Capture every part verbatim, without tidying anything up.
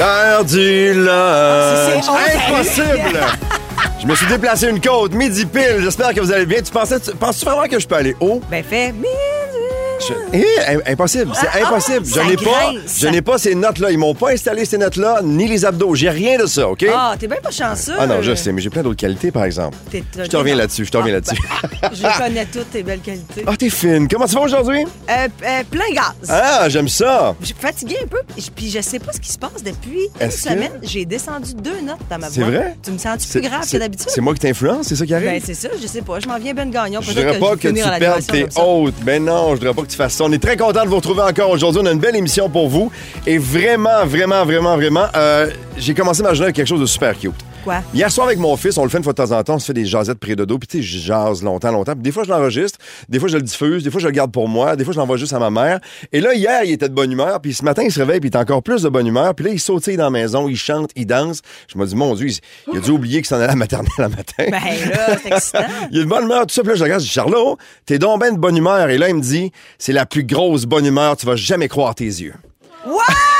L'heure du lunch. C'est Impossible! Je me suis déplacé une côte, midi pile. J'espère que vous allez bien. Tu pensais, tu, penses-tu vraiment que je peux aller haut? Ben, fais... Je... Eh, impossible, c'est Ah, impossible. ah, je n'ai ça pas, grince. je n'ai pas ces notes-là. Ils m'ont pas installé ces notes-là, ni les abdos. J'ai rien de ça, OK? Ah, t'es bien pas chanceux. Ah non, je sais, mais j'ai plein d'autres qualités, par exemple. T'es- Je te reviens t'es- là-dessus, je te reviens Ah, là-dessus. Je connais toutes tes belles qualités. Ah, t'es fine. Comment tu vas aujourd'hui? Euh, euh, plein gaz. Ah, j'aime ça. Je suis fatiguée un peu, puis je sais pas ce qui se passe depuis une Est-ce que- semaine. J'ai descendu deux notes dans ma voix. C'est vrai? Tu me sens-tu C'est- plus grave c'est- que d'habitude? C'est moi qui t'influence, c'est ça qui arrive? Ben, c'est ça, je sais pas. Je m'en viens Ben Gagnon. Je Peut-être voudrais pas je que vais tu finir à perdes l'animation tes comme ça. hôtes. Ben non, je voudrais pas que tu fasses ça. On est très content de vous retrouver encore aujourd'hui. On a une belle émission pour vous. Et vraiment, vraiment, vraiment, vraiment, euh, j'ai commencé ma journée avec quelque chose de super cute. Quoi? Hier soir, avec mon fils, on le fait une fois de temps en temps, on se fait des jasettes près de dos, puis tu sais, je jase longtemps, longtemps. Puis des fois, je l'enregistre, des fois, je le diffuse, des fois, je le garde pour moi, des fois, je l'envoie juste à ma mère. Et là, hier, il était de bonne humeur, puis ce matin, il se réveille, puis il est encore plus de bonne humeur. Puis là, il sautille dans la maison, il chante, il danse. Je me dis, mon Dieu, il, il a dû oublier qu'il s'en allait à la maternelle le matin. Ben là, c'est excitant. Il a de bonne humeur, tout ça. Puis là, je le regarde, je dis, Charlot, t'es donc ben de bonne humeur. Et là, il me dit, c'est la plus grosse bonne humeur, tu vas jamais croire tes yeux. Wow!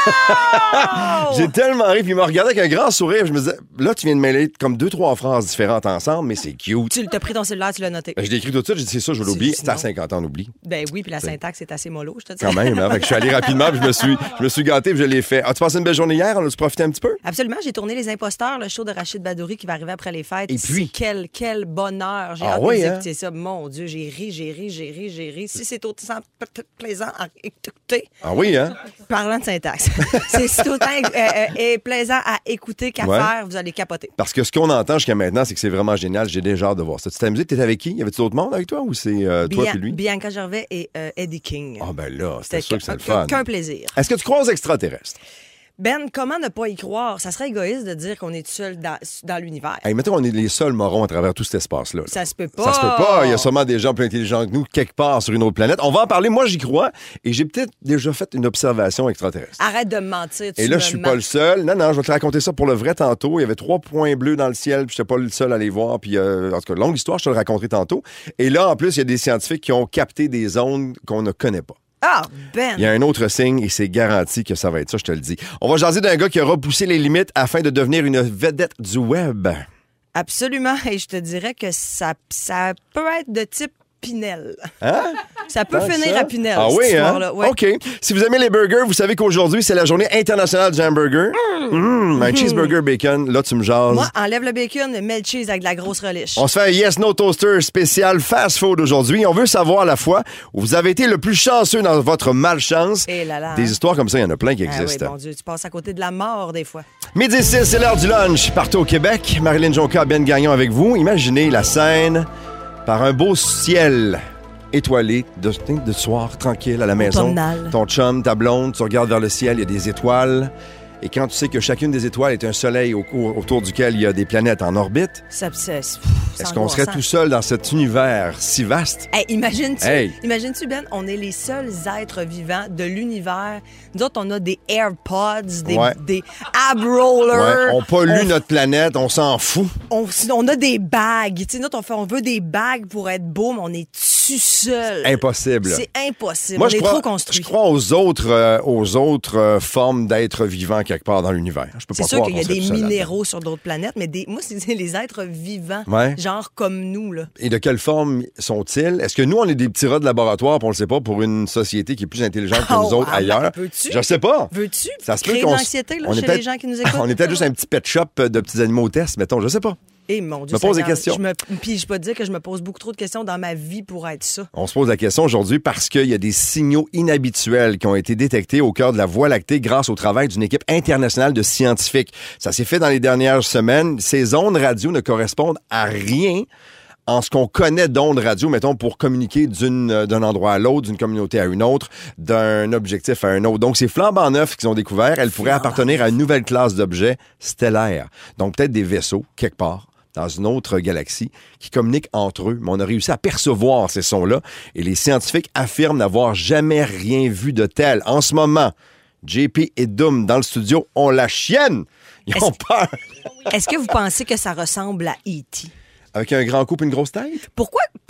J'ai tellement ri, puis il m'a regardé avec un grand sourire. Je me disais, là, tu viens de mêler comme deux, trois phrases différentes ensemble, mais c'est cute. Tu t'as pris ton cellulaire, tu l'as noté. Je l'ai écrit tout de suite, j'ai dit, c'est ça, je vais l'oublier. C'est à cinquante ans, on oublie. Ben oui, puis la syntaxe est assez mollo, je te dis. Quand même, hein? Fait que je suis allé rapidement, puis je me suis, je me suis gâté, puis je l'ai fait. As-tu passé une belle journée hier? On a-tu profité un petit peu? Absolument, j'ai tourné Les Imposteurs, le show de Rachid Badouri qui va arriver après les fêtes. Et puis? C'est Quel, quel bonheur. J'ai Ah hâte oui, de hein? écouter ça. Mon Dieu, j'ai ri, j'ai ri, j'ai ri, j'ai ri. Si c'est autant p- plaisant à écouter, Ah oui, hein? parlant de syntaxe, c'est c'est autant euh, euh, et plaisant à écouter qu'à Ouais. faire, vous allez capoter. Parce que ce qu'on entend jusqu'à maintenant, c'est que c'est vraiment génial. J'ai déjà hâte de voir ça. Tu t'es amusé? T'étais avec qui? Y avait-tu d'autres monde avec toi ou c'est euh, toi Bia- puis lui? Bianca Gervais et euh, Eddie King. Ah ben là, c'était C'était sûr que c'est le qu'un- fun. qu'un plaisir. Est-ce que tu crois aux extraterrestres? Ben, comment ne pas y croire? Ça serait égoïste de dire qu'on est tout seul dans, dans l'univers. Hey, mettons qu'on est les seuls morons à travers tout cet espace-là. là. Ça se peut pas. Ça se peut pas. Il y a sûrement des gens plus intelligents que nous quelque part sur une autre planète. On va en parler. Moi, j'y crois. Et j'ai peut-être déjà fait une observation extraterrestre. Arrête de me mentir. Tu Et là, me je suis mens. pas le seul. Non, non, je vais te raconter ça pour le vrai tantôt. Il y avait trois points bleus dans le ciel, puis j'étais pas le seul à les voir. Puis, euh, en tout cas, longue histoire, je te le raconterai tantôt. Et là, en plus, il y a des scientifiques qui ont capté des ondes qu'on ne connaît pas. Ah, Ben! Il y a un autre signe et c'est garanti que ça va être ça, je te le dis. On va jaser d'un gars qui a repoussé les limites afin de devenir une vedette du web. Absolument. Et je te dirais que ça, ça peut être de type Pinel. Hein? Ça peut Tant que finir ça? à Pinel, Ah cette oui, hein? histoire-là. Ouais. OK. Si vous aimez les burgers, vous savez qu'aujourd'hui, c'est la journée internationale du hamburger. Mmh, un cheeseburger bacon. Là, tu me jases. Moi, enlève le bacon, mets le cheese avec de la grosse relish. On se fait un Yes No Toaster spécial fast food aujourd'hui. On veut savoir à la fois où vous avez été le plus chanceux dans votre malchance. Eh là là, Des hein? histoires comme ça, il y en a plein qui Ah oui, existent. mon Dieu, tu passes à côté de la mort des fois. Midi six, c'est l'heure du lunch. Partout au Québec. Marilyn Jonca, Ben Gagnon avec vous. Imaginez la scène par un beau ciel étoilé de, de soir, tranquille, à la maison. Automnal. Ton chum, ta blonde, tu regardes vers le ciel, il y a des étoiles. Et quand tu sais que chacune des étoiles est un soleil au cours- autour duquel il y a des planètes en orbite, Ça, c'est- c'est est-ce qu'on serait angoissant. tout seul dans cet univers si vaste? Hey, imagine-tu, Hey. imagine-tu, Ben, on est les seuls êtres vivants de l'univers. Nous autres, on a des AirPods, des, Ouais. des ab rollers. Ouais, on pollue on, notre planète, on s'en fout. on, on a des bagues. Tu sais, nous autres, on, fait, on veut des bagues pour être beau, mais on est-tu seul? Impossible. C'est impossible. Moi, on je est crois, trop construit. je crois aux autres, euh, aux autres euh, formes d'êtres vivants quelque part dans l'univers. Je peux C'est pas sûr croire qu'il y a qu'on serait des tout seul minéraux sur d'autres planètes, mais des, moi, c'est les êtres vivants, Ouais. genre comme nous. Là. Et de quelle forme sont-ils? Est-ce que nous, on est des petits rats de laboratoire, puis on le sait pas, pour une société qui est plus intelligente que Oh, nous autres ah, ben, ailleurs? peux-tu? Je sais pas. Veux-tu Ça se peut créer de qu'on l'anxiété là, on est chez les peut-être- gens qui nous écoutent? On est peut-être juste un petit pet shop de petits animaux tests, mettons, je sais pas. Eh, mon Dieu, me pose des Seigneur, questions. Je me, puis je peux te dire que je me pose beaucoup trop de questions dans ma vie pour être ça. On se pose la question aujourd'hui parce qu'il y a des signaux inhabituels qui ont été détectés au cœur de la Voie lactée grâce au travail d'une équipe internationale de scientifiques. Ça s'est fait dans les dernières semaines. Ces ondes radio ne correspondent à rien en ce qu'on connaît d'ondes radio, mettons, pour communiquer d'une, euh, d'un endroit à l'autre, d'une communauté à une autre, d'un objectif à un autre. Donc, c'est flambant neuf qu'ils ont découvert. Elles pourraient appartenir à une nouvelle classe d'objets stellaires. Donc, peut-être des vaisseaux, quelque part, dans une autre galaxie, qui communiquent entre eux. Mais on a réussi à percevoir ces sons-là. Et les scientifiques affirment n'avoir jamais rien vu de tel. En ce moment, J P et Doom, dans le studio, ont la chienne. Ils ont Est-ce- peur. Est-ce que vous pensez que ça ressemble à E T? Avec un grand coup et une grosse tête? Pourquoi?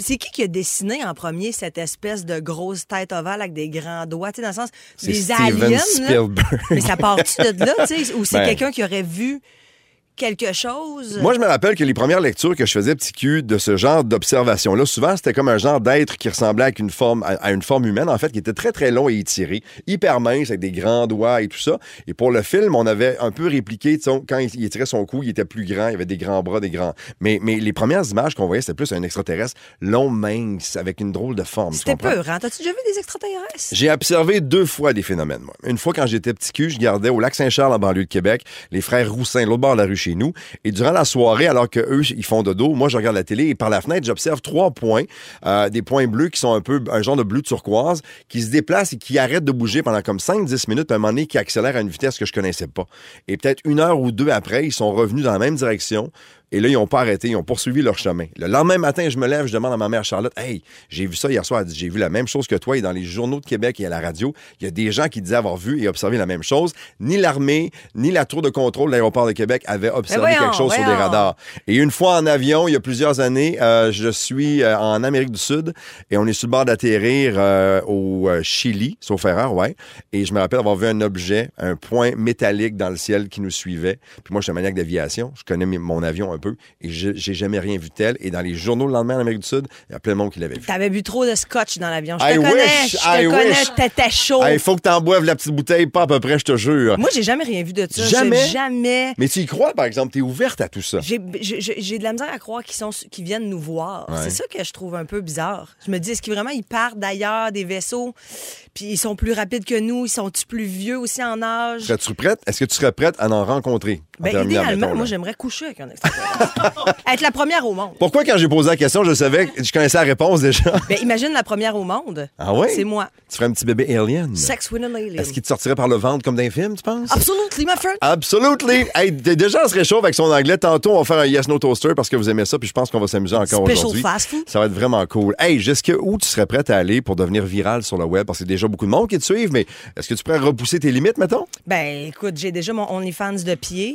C'est qui qui a dessiné en premier cette espèce de grosse tête ovale avec des grands doigts, tu sais, dans le sens C'est des Steven aliens, Spielberg. là? Mais ça part-tu de là, tu sais? Ou c'est Ben. quelqu'un qui aurait vu quelque chose? Moi, je me rappelle que les premières lectures que je faisais petit cul de ce genre d'observation-là, souvent, c'était comme un genre d'être qui ressemblait à une forme, à une forme humaine, en fait, qui était très, très long et étiré, hyper mince, avec des grands doigts et tout ça. Et pour le film, on avait un peu répliqué, tu sais, quand il étirait son cou, il était plus grand, il avait des grands bras, des grands... Mais, mais les premières images qu'on voyait, c'était plus un extraterrestre long, mince, avec une drôle de forme. C'était peur, hein? T'as-tu déjà vu des extraterrestres? J'ai observé deux fois des phénomènes, moi. Une fois, quand j'étais petit cul, je gardais au Lac-Saint-Charles, en banlieue de Québec, les frères Roussin, l'autre bord de la rue chez nous. Et durant la soirée, alors qu'eux, ils font dodo, moi, je regarde la télé et par la fenêtre, j'observe trois points, euh, des points bleus qui sont un peu un genre de bleu turquoise, qui se déplacent et qui arrêtent de bouger pendant comme cinq dix minutes, puis à un moment donné, qui accélèrent à une vitesse que je connaissais pas. Et peut-être une heure ou deux après, ils sont revenus dans la même direction. Et là, ils n'ont pas arrêté, ils ont poursuivi leur chemin. Le lendemain matin, je me lève, je demande à ma mère Charlotte, « Hey, j'ai vu ça hier soir. » Elle dit, « J'ai vu la même chose que toi. » Et dans les journaux de Québec et à la radio, il y a des gens qui disaient avoir vu et observé la même chose. Ni l'armée, ni la tour de contrôle de l'aéroport de Québec avaient observé voyons, quelque chose voyons. sur des radars. Et une fois en avion, il y a plusieurs années, euh, je suis euh, en Amérique du Sud et on est sur le bord d'atterrir euh, au euh, Chili, sauf erreur, ouais. Et je me rappelle avoir vu un objet, un point métallique dans le ciel qui nous suivait. Puis moi, je suis un maniaque d'aviation. Je connais mon avion un peu et je j'ai jamais rien vu tel. Et dans les journaux le lendemain en Amérique du Sud, il y a plein de monde qui l'avait vu. T'avais bu trop de scotch dans l'avion. Je te I connais, wish, je te I connais, wish. t'étais chaud. Il faut que t'en boives la petite bouteille, pas à peu près, je te jure. Moi, j'ai jamais rien vu de ça. Jamais? J'ai jamais. Mais tu y crois, par exemple, t'es ouverte à tout ça. J'ai, j'ai, j'ai de la misère à croire qu'ils, sont, qu'ils viennent nous voir. Ouais. C'est ça que je trouve un peu bizarre. Je me dis, est-ce qu'ils vraiment ils partent d'ailleurs, des vaisseaux, puis ils sont plus rapides que nous, ils sont-tu plus vieux aussi en âge? Serais-tu prête? Est-ce que tu serais prête à en rencontrer? En Ben, terminant, idéalement, mettons, moi, là. j'aimerais coucher avec un extraterrestre. Être la première au monde. Pourquoi, quand j'ai posé la question, je savais que je connaissais la réponse déjà? Ben, imagine la première au monde. Ah ouais? C'est moi. Tu ferais un petit bébé alien? Sex with an alien. Est-ce qu'il te sortirait par le ventre comme dans les films, tu penses? Absolutely, my friend. Absolutely! Hey, d- déjà, on se réchauffe avec son anglais. Tantôt, on va faire un Yes No Toaster parce que vous aimez ça, puis je pense qu'on va s'amuser encore Special aujourd'hui. fast food. Ça va être vraiment cool. Hey, jusqu'à où tu serais prête à aller pour devenir viral sur le web? Parce que c'est déjà beaucoup de monde qui te suivent, mais est-ce que tu pourrais repousser tes limites, mettons? Ben, écoute, j'ai déjà mon OnlyFans de pied.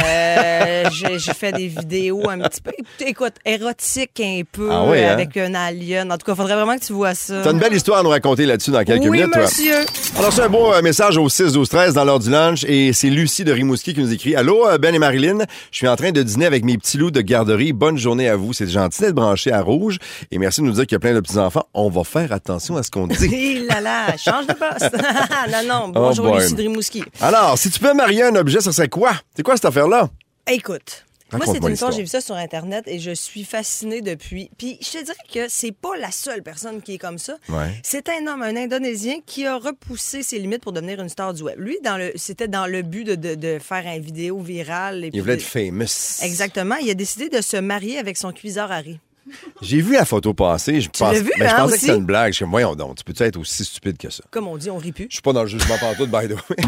Euh, j'ai, j'ai fait des vidéos un petit peu, écoute, érotiques un peu, Ah oui, hein? avec un alien. En tout cas, il faudrait vraiment que tu vois ça. T'as une belle histoire à nous raconter là-dessus dans quelques oui, minutes, toi. monsieur. Alors, c'est un beau euh, message au six douze treize dans l'heure du lunch et c'est Lucie de Rimouski qui nous écrit. Allô, euh, Ben et Marilyn, je suis en train de dîner avec mes petits loups de garderie. Bonne journée à vous. C'est gentil d'être branché à Rouge et merci de nous dire qu'il y a plein de petits-enfants. On va faire attention à ce qu'on dit. Hé là là, change de poste. non, non, bonjour Oh boy. Lucie de Rimouski. Alors, si tu peux marier un objet, ça serait quoi? C'est quoi cette affaire-là? Écoute, moi, c'est Raconte-moi une histoire, l'histoire. j'ai vu ça sur Internet et je suis fascinée depuis. Puis je te dirais que c'est pas la seule personne qui est comme ça. Ouais. C'est un homme, un Indonésien, qui a repoussé ses limites pour devenir une star du web. Lui, dans le, c'était dans le but de, de, de faire une vidéo virale. Et Il puis voulait de- être famous. Exactement. Il a décidé de se marier avec son cuiseur Harry. J'ai vu la photo passer. Je, pense... l'as vu, ben, je hein, pensais que aussi? c'était une blague. Je suis comme, voyons donc, tu peux-tu être aussi stupide que ça? Comme on dit, on rit plus. Je suis pas dans le jugement pantoute, by the way.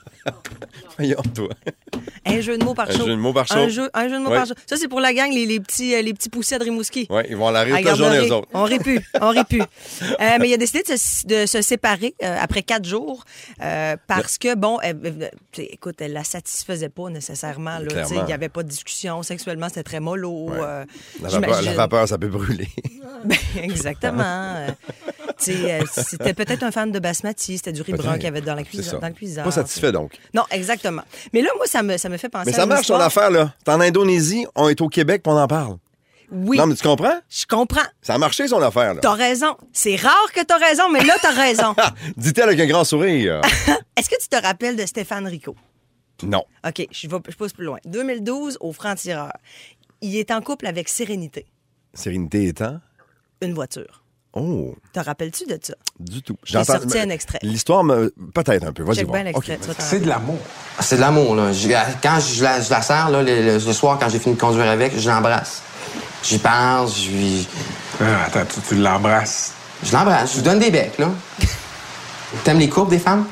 Voyons, toi. Un jeu de mots par Un show. jeu de mots par show. Un jeu, un jeu de mots Ouais. par show. Ça, c'est pour la gang, les, les petits, euh, les petits poussets de Rimouski. Oui, ils vont à la rire À toute la journée, garderie. eux autres. On rit plus, on rit plus. Euh, mais il a décidé de se, de se séparer euh, après quatre jours euh, parce que, bon, elle- elle- t'sais, écoute, elle la satisfaisait pas nécessairement. Là, Clairement. t'sais, il n'y avait pas de discussion. Sexuellement, c'était très mollo. Ouais. euh, La vapeur, j'imagine. la vapeur, ça peut brûler. Ben, exactement. Euh, t'sais, euh, c'était peut-être un fan de basmati. C'était du riz brun Peut-être. qu'il y avait dans, la C'est cuisine, ça. dans le cuiseur. Pas satisfait, donc. Non, exactement. Mais là, moi, ça me, ça me fait penser Mais à ça une marche, ton histoire. affaire, là. T'es en Indonésie, on est au Québec, puis on en parle. Oui, Non, mais tu comprends? je comprends. Ça a marché, son affaire, là. T'as raison. C'est rare que t'as raison, mais là, t'as raison. Ah, dit-elle avec un grand sourire. Est-ce que tu te rappelles de Stéphane Rico? Non. OK, je, vais, je pousse plus loin. deux mille douze, au franc-tireur. Il est en couple avec Sérénité, Sérénité étant? une voiture. Oh, Te rappelles-tu de ça? du tout. J'ai sorti un extrait. L'histoire me... Peut-être un peu. Vas-y, Check voir. bien l'extrait. OK. tu vas t'en C'est de l'amour. C'est de l'amour, là. Je- quand je la, je la sers, là, le, le- le soir, quand j'ai fini de conduire avec, je l'embrasse. J'y pense, je lui... Ah, attends, tu, tu l'embrasses. Je l'embrasse, je lui donne des becs, là. T'aimes les courbes des femmes?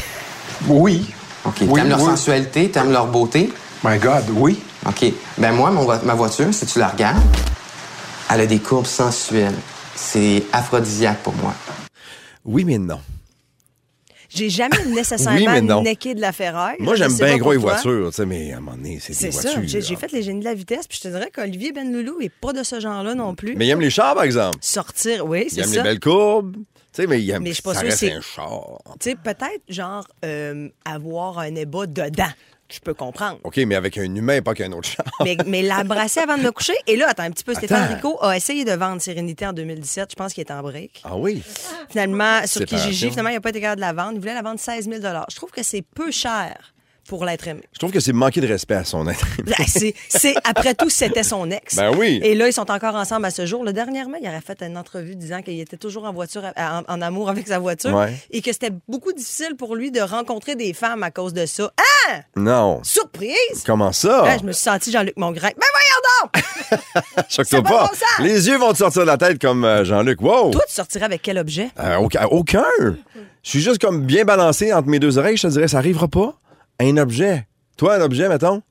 Oui. OK. Oui, T'aimes leur oui. sensualité, t'aimes leur beauté? My God, oui. OK. Ben moi, mon vo- ma voiture, si tu la regardes, elle a des courbes sensuelles. C'est aphrodisiaque pour moi. Oui, mais non. J'ai jamais nécessairement Oui, mais non. necké de la ferraille. Moi, Je j'aime sais bien pas gros les pour toi. voitures, tu sais, mais à un moment donné, c'est, C'est des ça. voitures. J'ai, là. j'ai fait les génies de la vitesse, puis je te dirais qu'Olivier Benloulou est pas de ce genre-là non plus. Mais il aime les chars, par exemple. Sortir, oui, Il c'est aime ça. les belles courbes. Tu sais, mais il aime, Mais je suis pas ça sûre reste c'est- un char. Tu sais, peut-être, genre, euh, avoir un ébat dedans. Je peux comprendre. OK, mais avec un humain, pas qu'un autre char. Mais, mais l'embrasser avant de me coucher. Et là, attends un petit peu, Stéphane Attends. Rico a essayé de vendre Sérénité en deux mille dix-sept. Je pense qu'il est en break. Ah oui? Finalement, sur Séparation. Kijiji, finalement, il n'a pas été capable de la vendre. Il voulait la vendre seize mille. Je trouve que c'est peu cher pour l'être aimé. Je trouve que c'est manquer de respect à son être. Ben, c'est, c'est- après tout, c'était son ex. Ben oui. Et là, ils sont encore ensemble à ce jour. Le dernièrement, il aurait fait une entrevue disant qu'il était toujours en voiture, en, en amour avec sa voiture, Ouais. et que c'était beaucoup difficile pour lui de rencontrer des femmes à cause de ça. Ah! Non. Surprise! Comment ça? Ah, je me suis senti Jean-Luc Mongrain. Ben voyons donc! Choque-toi ça a pas pas. bon sens. Les yeux vont te sortir de la tête comme euh, Jean-Luc. Wow! Toi, tu sortirais avec quel objet? Euh, aucun. aucun. Je suis juste comme bien balancé entre mes deux oreilles. Je te dirais, ça arrivera pas. Un objet. Toi, un objet, mettons?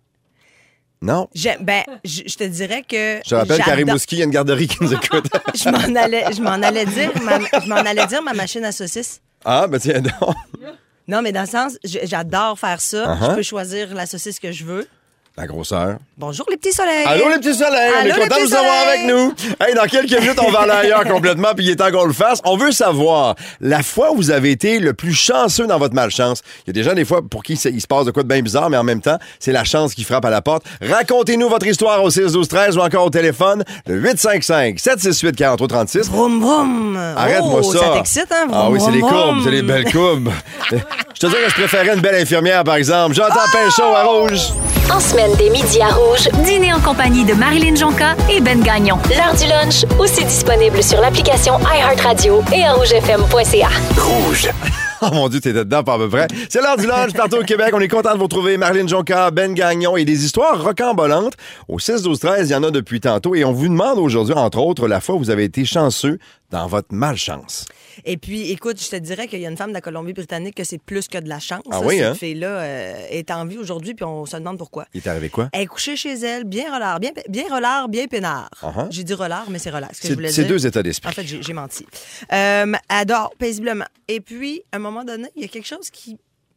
Non. J'aime- ben, je je te dirais que. Je te rappelle qu'à j'adore- Rimouski, il y a une garderie qui nous écoute. Je m'en allais, je m'en allais dire, ma, je m'en allais dire ma machine à saucisses. Ah, ben tiens donc. Non, mais dans le sens, je- j'adore faire ça. Uh-huh. Je peux choisir la saucisse que je veux. La grosseur. Bonjour les petits soleils. Allô, les petits soleils! Allô, on est les content de petits vous avoir avec soleils! nous. Hey, dans quelques minutes, on va aller ailleurs complètement, puis il est temps qu'on le fasse. On veut savoir, la fois où vous avez été le plus chanceux dans votre malchance. Il y a des gens, des fois, pour qui c'est- il se passe de quoi de bien bizarre, mais en même temps, c'est la chance qui frappe à la porte. Racontez-nous votre histoire au six douze treize ou encore au téléphone, le huit cinq cinq, sept six huit, quatre trois trois six. Vroom, vroom. Arrête-moi oh, ça. Ça t'excite, hein? Vroom, Ah oui, c'est les vroom, courbes, vroom. c'est les belles courbes. Je te dis que je préférais une belle infirmière, par exemple. J'entends Pinchot à Rouge. En semaine dès midi à Rouge, dînez en compagnie de Marilyn Jonca et Ben Gagnon. L'heure du lunch, aussi disponible sur l'application iHeartRadio et à rouge f m point c a. Rouge. Oh mon Dieu, t'étais dedans pas à peu près. C'est l'heure du lunch partout au Québec. On est content de vous retrouver. Marilyn Jonca, Ben Gagnon et des histoires rocambolantes. Au six douze treize, il y en a depuis tantôt. Et on vous demande aujourd'hui, entre autres, la fois où vous avez été chanceux dans votre malchance. Et puis, écoute, je te dirais qu'il y a une femme de la Colombie-Britannique que c'est plus que de la chance. Ah Ça, oui, cette hein? fille-là euh, est en vie aujourd'hui, puis on se demande pourquoi. Il est arrivé quoi? Elle est couchée chez elle, bien relard, bien, bien relard, bien peinard. Uh-huh. J'ai dit relard, mais c'est relax. Ce que C'est je voulais c'est dire. deux états d'esprit. En fait, j'ai j'ai menti. Euh, elle dort paisiblement. Et puis, à un moment donné, il y a quelque chose qui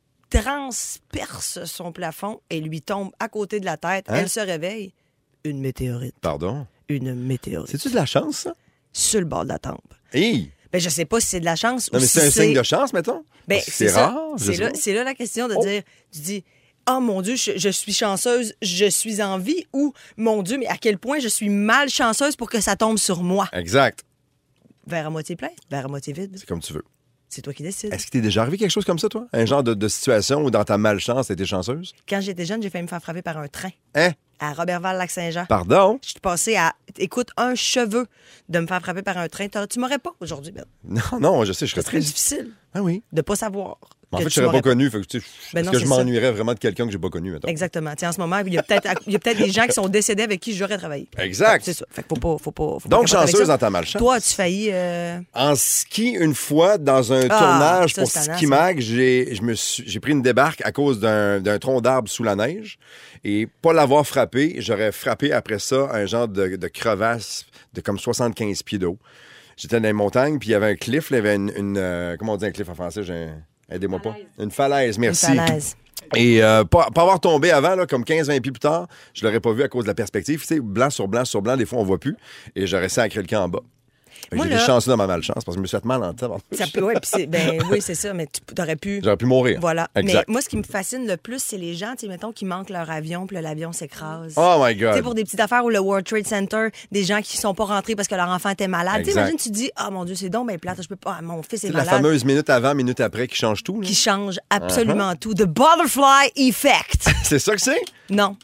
transperce son plafond et lui tombe à côté de la tête. Hein? Elle se réveille. Une météorite. Pardon? Une météorite. C'est-tu de la chance, ça? Sur le bord de la tempe. Hey! Ben, je sais pas si c'est de la chance Non, ou mais si c'est un signe de chance, mettons? Ben, Parce que c'est ça. rare. je C'est sais là, pas. c'est là la question de Oh. dire, tu dis, oh mon Dieu, je, je suis chanceuse, je suis en vie, ou mon Dieu, mais à quel point je suis malchanceuse pour que ça tombe sur moi. Exact. Verre à moitié plein, verre à moitié vide. C'est comme tu veux. C'est toi qui décides. Est-ce qu'il t'est déjà arrivé quelque chose comme ça, toi? Un genre de, de situation où dans ta malchance, t'étais chanceuse? Quand j'étais jeune, j'ai failli me faire frapper par un train Hein? à Robertval-Lac-Saint-Jean. Pardon? Je suis passée à, écoute, un cheveu de me faire frapper par un train. T'aurais- Tu m'aurais pas aujourd'hui, Ben. Non, non, je sais, je serais Ce serait très... difficile Ah oui. de pas savoir. En que fait, tu je serais pas m'aurais connu. Fait que, tu sais, Ben est-ce non, que je c'est ça. m'ennuierais vraiment de quelqu'un que j'ai pas connu, mettons? Exactement. Tiens, en ce moment, il y a peut-être il y a peut-être des gens qui sont décédés avec qui j'aurais travaillé. Exact. C'est ça. Fait que faut pas, faut pas, faut pas Donc, capoter avec chanceuse ça. dans ta malchance. Toi, as-tu failli. euh, En ski, une fois, dans un Ah, tournage ça, pour c'est tannant, Ski Mag, j'ai, je me suis- j'ai pris une débarque à cause d'un, d'un tronc d'arbre sous la neige. Et pas l'avoir frappé, j'aurais frappé après ça un genre de, de crevasse de comme soixante-quinze pieds d'eau. J'étais dans les montagnes, puis il y avait un cliff, là, il y avait une... une, euh, comment on dit un cliff en français? J'ai un- Aidez-moi pas. Une falaise, merci. Une falaise. Et euh, pas, pas avoir tombé avant, là, comme quinze vingt pieds plus tard, je l'aurais pas vu à cause de la perspective. Tu sais, blanc sur blanc sur blanc, des fois, on voit plus. Et j'aurais sacré le camp en bas. Fait que Moi, j'ai été là- chanceux dans ma malchance parce que je me suis fait mal en temps. Ça peut, ouais, puis c'est, ben oui, c'est ça, mais tu aurais pu. J'aurais pu mourir. Voilà. Exact. Mais moi, ce qui me fascine le plus, c'est les gens, tu sais, mettons, qui manquent leur avion, puis là, l'avion s'écrase. Oh my Tu sais, God. pour des petites affaires où le World Trade Center, des gens qui sont pas rentrés parce que leur enfant était malade. Tu sais, Exact. imagine, tu te dis, ah mon Dieu, c'est donc ben plate, je peux pas, ah, mon fils est C'est la malade. fameuse minute avant, minute après qui change tout. là. Qui change absolument tout. The butterfly effect. C'est ça que c'est? Non.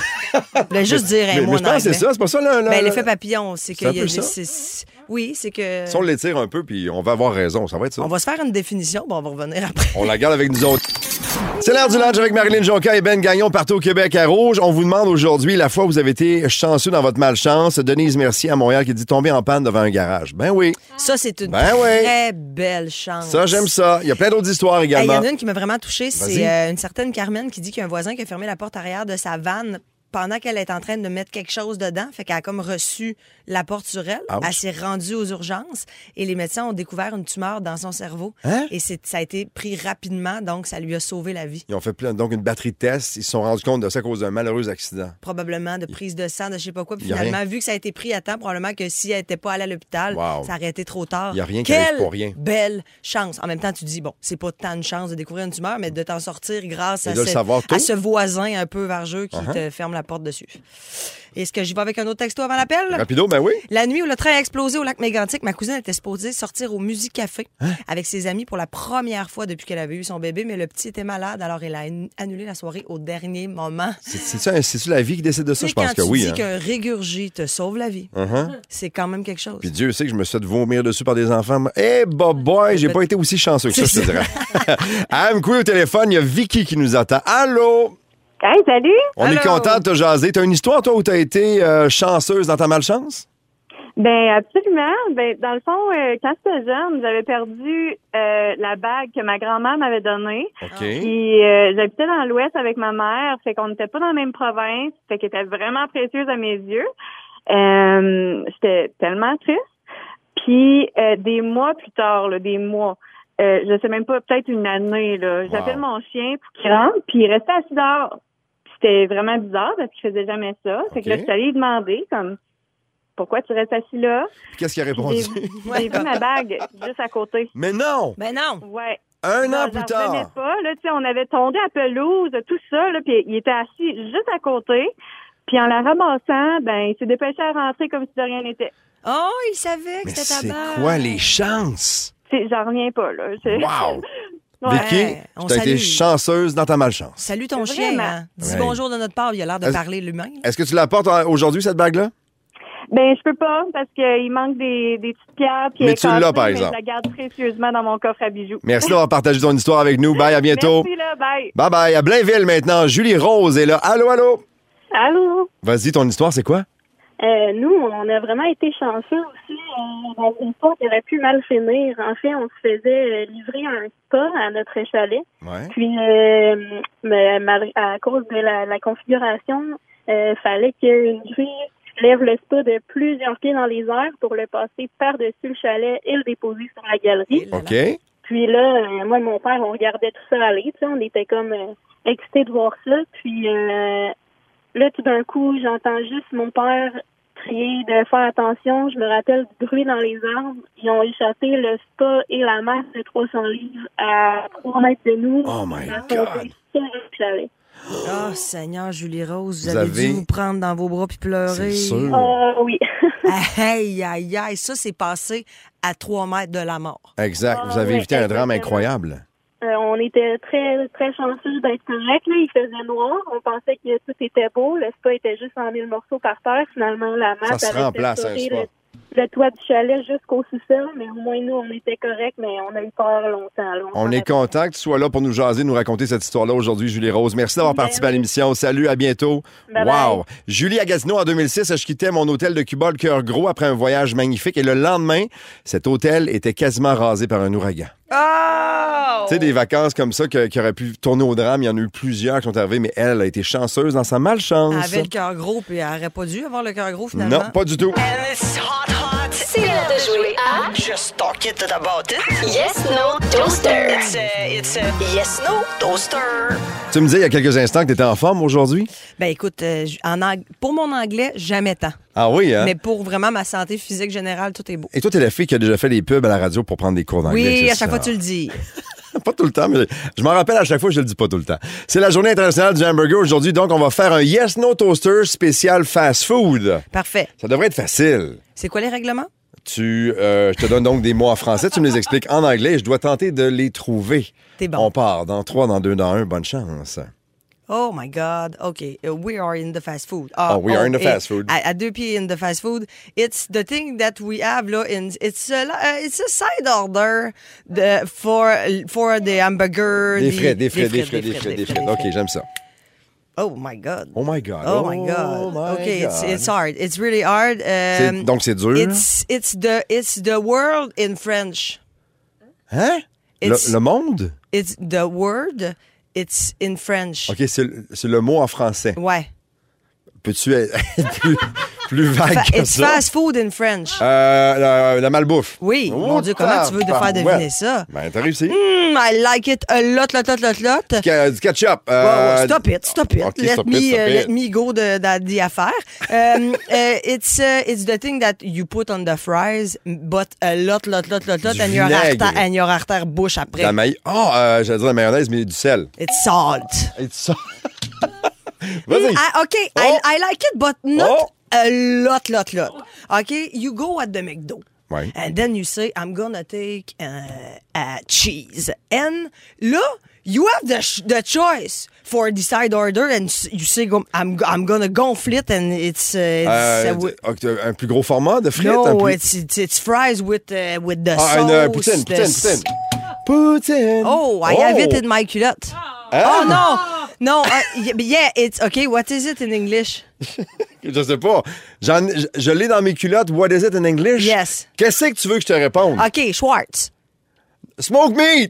Je voulais juste dire un Mais, mot mais je en pense que c'est anglais. ça. C'est pas ça, là? là, Ben, là? l'effet papillon, c'est C'est un qu'il y a peu des- ça? c'est- Oui, c'est que. Si on l'étire un peu, puis on va avoir raison, ça va être ça. On va se faire une définition, bon, on va revenir après. On la garde avec nous autres. C'est l'heure du lunch avec Marilyn Jonca et Ben Gagnon partout au Québec à Rouge. On vous demande aujourd'hui la fois où vous avez été chanceux dans votre malchance. Denise Mercier à Montréal qui dit tomber en panne devant un garage. Ben oui, Ça, c'est une Ben ouais. très belle chance. ça j'aime ça. Il y a plein d'autres histoires Hey, Il y également. en a une qui m'a vraiment touchée. Vas-y. C'est euh, une certaine Carmen qui dit qu'il y a un voisin qui a fermé la porte arrière de sa vanne pendant qu'elle est en train de mettre quelque chose dedans, fait qu'elle a comme reçu la porte sur elle. Ouch. Elle s'est rendue aux urgences et les médecins ont découvert une tumeur dans son cerveau. Hein? Et c'est, ça a été pris rapidement, donc ça lui a sauvé la vie. Ils ont fait plein, donc une batterie de tests. Ils se sont rendus compte de ça à cause d'un malheureux accident. Probablement de prise de sang, de je sais pas quoi. Puis Y a finalement, rien. vu que ça a été pris à temps, probablement que si elle n'était pas allée à l'hôpital, Wow. ça aurait été trop tard. Y a rien qui Quelle arrive pour rien. belle chance. En même temps, tu dis, bon, c'est pas tant de chance de découvrir une tumeur, mais de t'en sortir grâce Et à, de le ce, savoir tôt. à ce voisin un peu vargeux qui Uh-huh. te ferme la porte dessus. Est-ce que j'y vais avec un autre texto avant l'appel? Rapido, ben oui. La nuit où le train a explosé au lac Mégantic, ma cousine était supposée sortir au Musique-Café Hein? avec ses amis pour la première fois depuis qu'elle avait eu son bébé, mais le petit était malade, alors elle a an- annulé la soirée au dernier moment. C'est- C'est-tu un- c'est-tu la vie qui décide de ça? Tu sais, Je pense quand que tu oui. dis hein. qu'un régurgie te sauve la vie, Uh-huh. c'est quand même quelque chose. Puis Dieu sait que je me suis fait vomir dessus par des enfants. Eh, boy, boy, j'ai pas été aussi chanceux que ça, je te dirais. Am, quoi, au téléphone, il y a Vicky qui nous attend. Allô? Hey, salut! On Allô? est content de te jaser. T'as une histoire, toi, où t'as été euh, chanceuse dans ta malchance? Ben absolument. Ben dans le fond, euh, quand j'étais jeune, j'avais perdu euh, la bague que ma grand-mère m'avait donnée. OK. Puis euh, j'habitais dans l'Ouest avec ma mère, fait qu'on n'était pas dans la même province, fait qu'elle était vraiment précieuse à mes yeux. Euh, j'étais tellement triste. Puis euh, des mois plus tard, là, des mois, euh, je sais même pas, peut-être une année, là, j'appelle mon chien pour qu'il rentre, puis il restait assis dehors. Puis c'était vraiment bizarre parce qu'il faisait jamais ça. Fait que là, OK. je suis allée lui demander comme pourquoi tu restes assis là? Puis qu'est-ce qu'il a J'ai répondu? j'ai vu ma bague juste à côté. Mais non! Ben non! Ouais. Un Là, an plus j'en revenais tard. pas, là, tu sais, on avait tondu à pelouse, tout ça, là, puis il était assis juste à côté. Puis en la ramassant, ben, il s'est dépêché à rentrer comme si de rien n'était. Oh, il savait que Mais c'était ta c'est bague. quoi les chances? Tu sais, j'en reviens pas, là. C'est- Wow! Ouais. Vicky, on tu as été salue. chanceuse dans ta malchance. Salut ton chien, Vraiment. hein? Dis Ouais. bonjour de notre part, il a l'air de Est-ce- parler l'humain. Est-ce que tu la portes en- aujourd'hui, cette bague-là? Ben, je peux pas, parce qu'il manque des, des petites pierres. puis Mais elle est tu l'as, cassée, par mais exemple. Je la garde précieusement dans mon coffre à bijoux. Merci d'avoir partagé ton histoire avec nous. Bye, à bientôt. Merci, là, bye. Bye bye. À Blainville maintenant, Julie Rose est là. Allô, allô? Allô? Vas-y, ton histoire, c'est quoi? Euh, nous, on a vraiment été chanceux aussi euh, dans une histoire qui aurait pu mal finir. En fait, on se faisait euh, livrer un spa à notre chalet. Ouais. Puis, euh, mais, mal- à cause de la, la configuration, euh, fallait qu'une grue lève le spa de plusieurs pieds dans les airs pour le passer par-dessus le chalet et le déposer sur la galerie. Et là, OK. là. Puis là, euh, moi et mon père, on regardait tout ça aller. Tu sais, on était comme euh, excités de voir ça. Puis euh, là, tout d'un coup, j'entends juste mon père crier de faire attention. Je me rappelle du bruit dans les arbres. Ils ont échappé le spa et la masse de trois cents livres à trois mètres de nous. Oh my Ça a God. tombé sur le chalet. Oh, Seigneur, Julie Rose, vous, Vous avez, avez- dû vous prendre dans vos bras puis pleurer. C'est sûr. Ah oui. Aïe, aïe, aïe. Ça, c'est passé à trois mètres de la mort. Exact. Vous Ah, avez ouais, évité un drame exactement. incroyable. Euh, on était très très chanceux d'être corrects. Là. Il faisait noir. On pensait que tout était beau. Le spa était juste en mille morceaux par terre. Finalement, la masse Ça se avait remplace, un perforé spa. le, le toit du chalet jusqu'au sous-sol. Mais au moins, nous, on était corrects, mais on a eu peur longtemps. là. On s'en est rappelle. content que tu sois là pour nous jaser, nous raconter cette histoire-là aujourd'hui, Julie Rose. Merci d'avoir Ben participé à oui. l'émission. Salut, à bientôt. Bye Wow! bye. Julie à Gatineau, en deux mille six, je quittais mon hôtel de Cuba, le cœur gros, après un voyage magnifique. Et le lendemain, cet hôtel était quasiment rasé par un ouragan. Oh! Tu sais, des vacances comme ça que- qui auraient pu tourner au drame, il y en a eu plusieurs qui sont arrivées, mais elle a été chanceuse dans sa malchance. Elle avait le cœur gros, puis elle n'aurait pas dû avoir le cœur gros, finalement. Non, pas du tout. C'est l'heure de jouer à Just talk it about it. Yes, No, Toaster. It's a, it's a yes, no, toaster. Tu me disais il y a quelques instants que tu étais en forme aujourd'hui? Ben écoute, euh, j- en ang- pour mon anglais, jamais tant. Ah oui, hein? Mais pour vraiment ma santé physique générale, tout est beau. Et toi, t'es la fille qui a déjà fait les pubs à la radio pour prendre des cours d'anglais. Oui, c'est à chaque ça? fois tu le dis. Pas tout le temps, mais je m'en rappelle à chaque fois, je le dis pas tout le temps. C'est la journée internationale du hamburger aujourd'hui, donc on va faire un Yes No Toaster spécial fast food. Parfait. Ça devrait être facile. C'est quoi les règlements? Tu, euh, je te donne donc des mots en français, tu me les expliques en anglais et je dois tenter de les trouver. T'es bon. On part dans trois, dans deux, dans un. Bonne chance. Oh my God. OK. Uh, we are in the fast food. Oh, we are in the et- fast food. À, à deux pieds in the fast food. It's the thing that we have, là, in, it's, a, uh, it's a side order the, for, for the hamburger. Des the- frais, des frais, des frais, des frais, des frais. OK, j'aime ça. Oh my God. Oh my God. Oh my God. my OK, it's, God. it's hard. It's really hard. C'est- Um, donc, c'est dur. It's, it's, the, it's the world in French. Hein? Le, It's- le monde? It's the word, it's in French. OK, c'est le- c'est le mot en français. Ouais. peux-tu être plus, plus vague Fa- que It's ça? fast food in French. Euh, la, la malbouffe. Oui, Oh, mon Dieu, comment tu veux te faire tabarouette. deviner ça? Ben, t'as réussi. Mm, I like it a lot, lot, lot, lot, lot. Ca- Du ketchup. Wow, Euh, wow, stop it, stop it. OK, let, stop me, it, stop uh, it. let me go de, de, de affaire. Um, uh, it's, uh, it's the thing that you put on the fries, but a lot, lot, lot, lot, lot, Du and your vinaigre. artère, and your artère bouche après. La maille. Oh, euh, j'allais dire la mayonnaise, mais du sel. It's salt. Et ça. Vas-y. Mm, I, okay, Oh. I, I like it, but not Oh. a lot, lot, lot. Okay, you go at the McDo. Ouais. And then you say, I'm gonna take uh, a cheese. And là, you have the, sh- the choice for the side order, and s- you say, go- I'm, I'm gonna gonfle it, and it's... Uh, it's Euh, uh, wi- ok, un plus gros format de frites? un no, plus... it's, it's, it's fries with, uh, with the Ah, sauce. une euh, poutine, the poutine, s- poutine. Poutine. Oh, I have it in my culotte. Hein? Oh, no. No, uh, y- yeah, it's... Okay, what is it in English? Je sais pas. J'en- je je l'ai dans mes culottes. What is it in English? Yes. Qu'est-ce que tu veux que je te réponde? Okay, Schwartz. Smoke meat!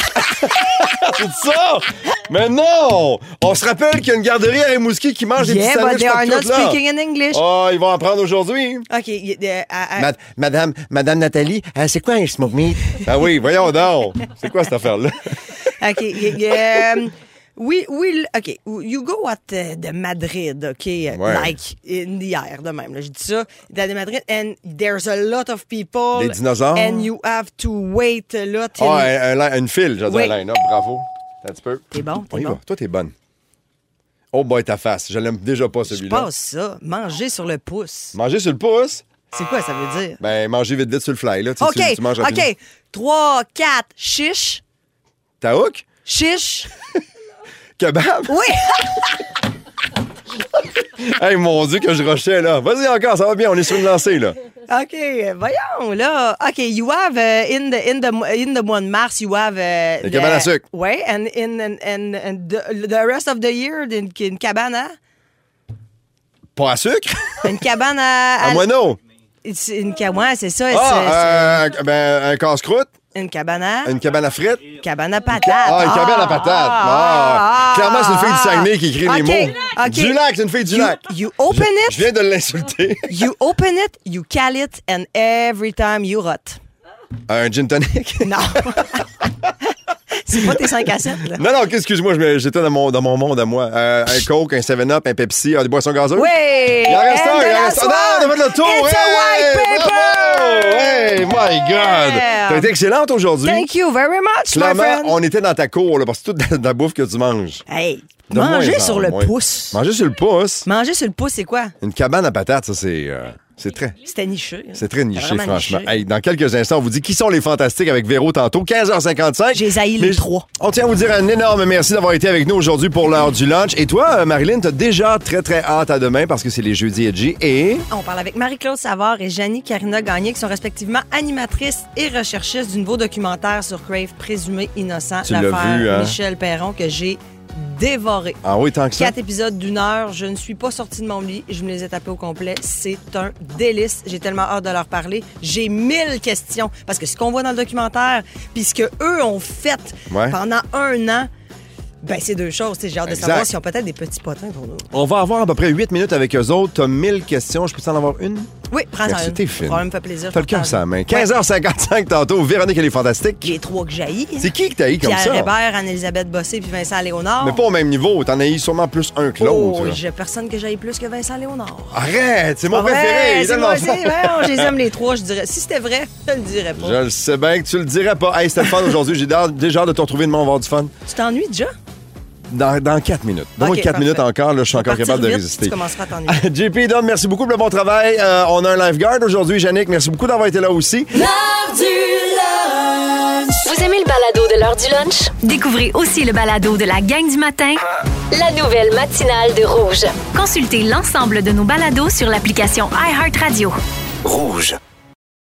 C'est ça! Mais non! On se rappelle qu'il y a une garderie à Rimouski qui mange des Yeah, petits but sandwichs they are comme not tout, là. speaking in English. Oh, ils vont en prendre aujourd'hui. OK. y- uh, I- I- Ma- Madame, Madame Nathalie, euh, c'est quoi un smoke meat? Ah oui, voyons donc. C'est quoi cette affaire-là? OK. y- y- um, we will... OK. You go at uh, the Madrid, OK? Ouais. Like in the air, de même. Là, je dis ça. Dans the Madrid, and there's a lot of people. Des dinosaures. And you have to wait a lot. till- Ah, un, un, une file, j'ai dit Oui. un line-up. Bravo. Un petit peu. T'es bon, On t'es y bon. va. Toi, t'es bonne. Oh boy, ta face. Je l'aime déjà pas, Je celui-là. passe ça. Manger sur le pouce. Manger sur le pouce? C'est quoi ça veut dire? Ben, manger vite vite sur le fly, là. Tu sais, OK. tu, tu manges rapidement. OK. trois, quatre, chiche. Ta hook? Chiche. Kebab? Oui. Hey, mon Dieu, que je rushais, là. Vas-y encore, ça va bien. On est sur une lancée, là. OK, voyons, là. OK, you have, uh, in, the, in, the, in the mois de mars, you have... Uh, Des cabanes à sucre. Oui, and, in, and, and, and the, the rest of the year, une, une cabane à... Pas à sucre? Une cabane à... À moineau? C'est une cabane, ouais, c'est ça. c'est- Ah, euh, ben, un casse-croûte? c'est une cabane à... Une cabane à frites? cabane à patates. Ah, une cabane à patates. Ah, clairement, c'est une fille du Saguenay qui écrit les OK, mots. OK. Du lac, c'est une fille du You, lac. you open Je it, viens de l'insulter. you open it, you call it, and every time you rot. Un gin tonic? Non. C'est pas tes cinq à sept, là. Non, non, excuse-moi, je me- j'étais dans mon, dans mon monde à moi. Euh, un Coke, un seven up, un Pepsi, ah, des boissons gazeuses. Oui! Il en reste And un, the il en last reste un. Non, on a one, fait le tour. It's a white Bravo! paper! Hey, my God! Yeah. T'as été excellente aujourd'hui. Thank you very much, my Clairement, friend. on était dans ta cour, là, parce que c'est toute de la bouffe que tu manges. Hey, De manger moins en sur le moins. pouce. Manger sur le pouce. Manger sur le pouce, c'est quoi? Une cabane à patates, ça, c'est... euh, c'est très... C'était niché. hein. C'est très niché, Vraiment franchement. niché. Hey, dans quelques instants, on vous dit qui sont les fantastiques avec Véro tantôt, quinze heures cinquante-cinq. J'ai haï les Mais trois. On tient à vous dire un énorme merci d'avoir été avec nous aujourd'hui pour l'heure du lunch. Et toi, euh, Marilyn, t'as déjà très, très hâte à demain parce que c'est les jeudis edgy et... On parle avec Marie-Claude Savard et Janie Carina Gagné, qui sont respectivement animatrices et recherchistes du nouveau documentaire sur Crave, présumé innocent, Tu l'as l'affaire vu, hein? Michel Perron, que j'ai dévoré. Ah oui, tant que ça? Quatre épisodes d'une heure. Je ne suis pas sortie de mon lit. Je me les ai tapés au complet. C'est un délice. J'ai tellement hâte de leur parler. J'ai mille questions. Parce que ce qu'on voit dans le documentaire, puis ce qu'eux ont fait Ouais. pendant un an, ben c'est deux choses. Tu sais, j'ai hâte de Exact. savoir s'ils ont peut-être des petits potins pour nous. On va avoir à peu près huit minutes avec eux autres. T'as mille questions. Je peux t'en avoir une? Oui, prends-en Merci, une. t'es fine. Ça me fait plaisir. T'as le cœur sur la main. quinze heures cinquante-cinq tantôt. Véronique, elle est fantastique. Les trois que j'haïs. C'est qui que t'as eu comme Pierre ça? Hébert, Anne-Elisabeth Bossé puis Vincent Léonard. Mais pas au même niveau. T'en as eu sûrement plus un que l'autre. Oh, là. j'ai personne que j'aille plus que Vincent Léonard. Arrête, c'est mon Pas vrai, préféré. Il est c'est tellement moi, fort. c'est- ouais, je les aime les trois, je dirais. Si c'était vrai, je le dirais pas. Je le sais bien que tu le dirais pas. Hey, c'était le fun aujourd'hui. J'ai hâte- déjà hâte de te retrouver demain. On va avoir du fun. Tu t'ennuies déjà? Dans, dans quatre minutes. Donne-moi Ok, quatre parfait. minutes encore. Là, je suis encore Partir capable de vite, résister. Tu commenceras à t'ennuyer. J P, Dom, merci beaucoup pour le bon travail. Euh, on a un lifeguard aujourd'hui. Yannick, merci beaucoup d'avoir été là aussi. L'heure du lunch. Vous aimez le balado de l'heure du lunch? Découvrez aussi le balado de la gang du matin, la nouvelle matinale de Rouge. Consultez l'ensemble de nos balados sur l'application iHeartRadio. Rouge.